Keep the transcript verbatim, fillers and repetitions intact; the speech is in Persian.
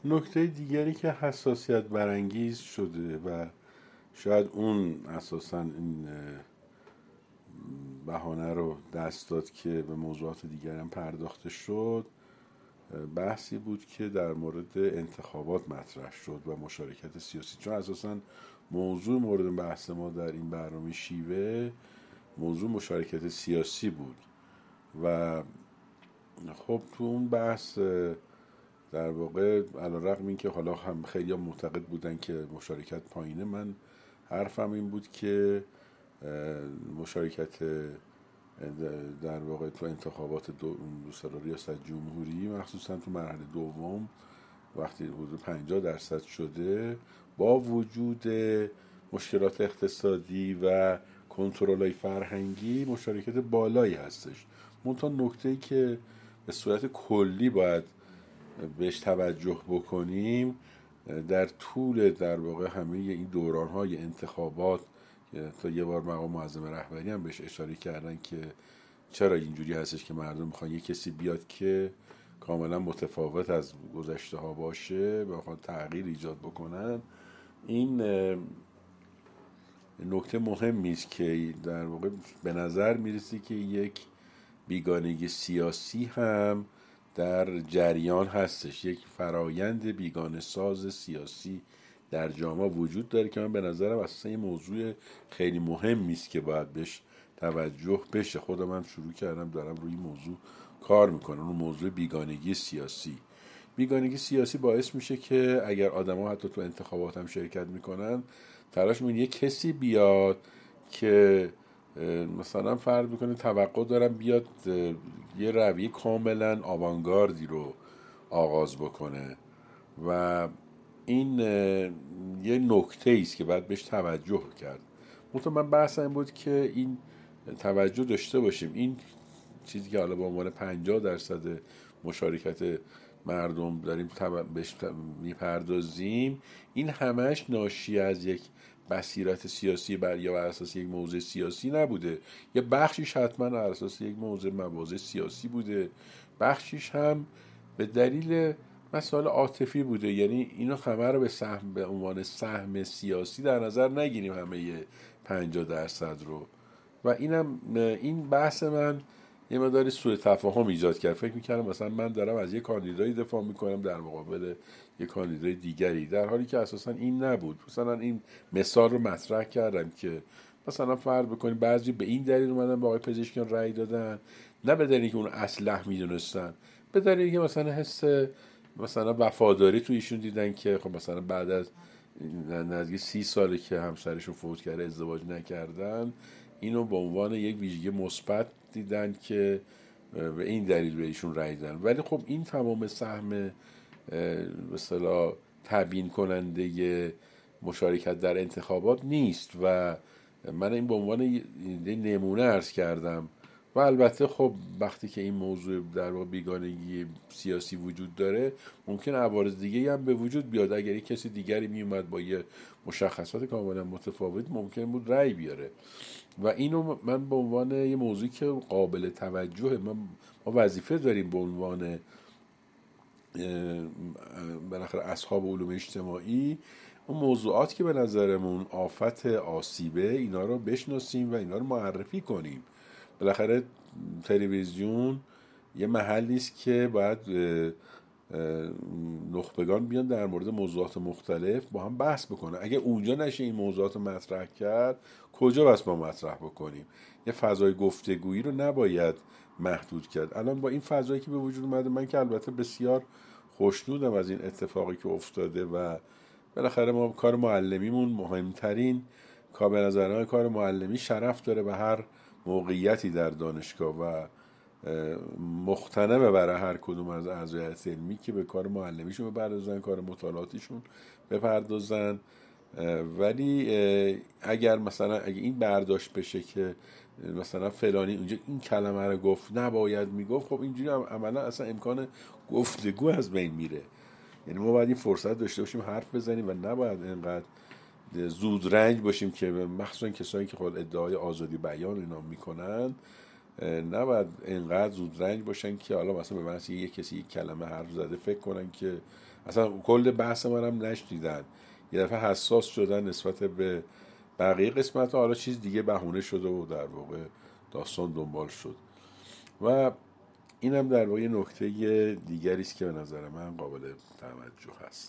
نکته دیگری که حساسیت برانگیز شده و شاید اون اساساً این بهانه رو دست داد که به موضوعات دیگر هم پرداخته شد، بحثی بود که در مورد انتخابات مطرح شد و مشارکت سیاسی، چون اساساً موضوع مورد بحث ما در این برنامه شیوه موضوع مشارکت سیاسی بود و خب تو اون بحث در واقع علیرغم این که حالا هم خیلی معتقد بودن که مشارکت پایینه، من حرفم این بود که مشارکت در واقع تو انتخابات دو سال ریاست جمهوری مخصوصا تو مرحله دوم وقتی حدود پنجاه درصد شده، با وجود مشکلات اقتصادی و کنترل‌های فرهنگی مشارکت بالایی هستش. منتها نکته‌ای که به صورت کلی باید بهش توجه بکنیم در طول در واقع همه این دوران‌های انتخابات، تا یه بار مقام معظم رهبری هم بهش اشاره کردن که چرا اینجوری هستش که مردم میخوان یه کسی بیاد که کاملا متفاوت از گذشته ها باشه و بخواد تغییر ایجاد بکنن. این نکته مهمی است که در واقع به نظر میرسه که یک بیگانگی سیاسی هم در جریان هستش، یک فرایند بیگانه ساز سیاسی در جامعه وجود داره که من به نظرم اصلا یه موضوع خیلی مهمی است که باید بهش توجه بشه. خودم هم شروع کردم دارم روی موضوع کار میکنم، اون موضوع بیگانگی سیاسی. بیگانگی سیاسی باعث میشه که اگر آدما حتی تو انتخابات هم شرکت میکنن، تلاش میکنن یه کسی بیاد که مثلا فرض بکنه توقع دارم بیاد یه رویه کاملا آوانگاردی رو آغاز بکنه و این یه نکته است که باید بهش توجه کرد. منتها من بحثم این بود که این توجه داشته باشیم این چیزی که حالا به عنوان پنجاه درصد مشارکت مردم داریم بهش میپردازیم، این همش ناشی از یک بصیرت سیاسی بر یا بر اساس یک موضع سیاسی نبوده. یه بخشیش حتما بر اساس یک موضع مواضع سیاسی بوده، بخشیش هم به دلیل مسائل عاطفی بوده. یعنی اینو همه رو به سهم به عنوان سهم سیاسی در نظر نگیریم، همه پنجاه درصد رو. و اینم این بحث من یه مقداری سوء تفاهم ایجاد کرد. فکر می‌کردم مثلا من دارم از یه کاندیدایی دفاع می‌کنم در مقابل یه کاندیدای دیگری، در حالی که اساسا این نبود. مثلا این مثال رو مطرح کردم که مثلا فرض بکنیم بعضی به این دلیل اومدن به آقای پزشکیان رأی دادن، نه به دلیلی که اون اصلح می‌دونستن، به دلیلی که مثلا حس مثلا وفاداری تو ایشون دیدن که خب مثلا بعد از نزدیک سی ساله که همسرشون فوت کرده ازدواج نکردن، اینو به عنوان یک ویژگی مثبت دیدن که به این دلیل به ایشون رأی دادن. ولی خب این تمام سهم به اصطلاح تبیین کننده مشارکت در انتخابات نیست و من این به عنوان نمونه عرض کردم. و البته خب وقتی که این موضوع در واقع بیگانگی سیاسی وجود داره، ممکن عوارض دیگه هم به وجود بیاد. اگر یک کسی دیگری می اومد با یه مشخصات کاملا متفاوت، ممکن بود رأی بیاره. و اینو من به عنوان یه موضوعی که قابل توجهه، ما وظیفه داریم به عنوان بالاخره اصحاب علوم اجتماعی اون موضوعات که به نظرمون آفت آسیبه اینا رو بشناسیم و اینا رو معرفی کنیم. بالاخره تلویزیون یه محلی است که باید نخبگان بیان در مورد موضوعات مختلف با هم بحث بکنن. اگه اونجا نشه این موضوعات مطرح کرد، کجا بس ما مطرح بکنیم؟ یه فضای گفتگویی رو نباید محدود کرد. الان با این فضایی که به وجود اومده، من که البته بسیار خوشنودم از این اتفاقی که افتاده و بالاخره ما کار معلمیمون مهمترین کار به نظر من، کار معلمی شرف داره به هر موقعیتی در دانشگاه و مختنمه برای هر کدوم از اعضای هیئت علمی که به کار معلمیشون بپردازن، کار مطالعاتیشون بپردازن. ولی اگر مثلا اگه این برداشت بشه که مثلا فلانی اونجا این کلمه رو گفت نباید میگفت، خب اینجوری هم عملا اصلا امکان گفتگو از بین میره. یعنی ما باید این فرصت داشته باشیم حرف بزنیم و نباید اینقدر زود رنج باشیم که مخصوصا کسایی که خود ادعای آزادی بیان اینا میکنن، نباید اینقدر زود رنج باشن که حالا مثلا به معنی یک کسی یک کلمه حرف زده فکر کنن که اصلا کل بحث منم نشنیدن، یه دفعه حساس شدن نسبت به بقیه قسمت ها، حالا چیز دیگه بهونه شده و در واقع داستان دنبال شد. و اینم در واقع نکته دیگری است که به نظر من قابل توجه هست.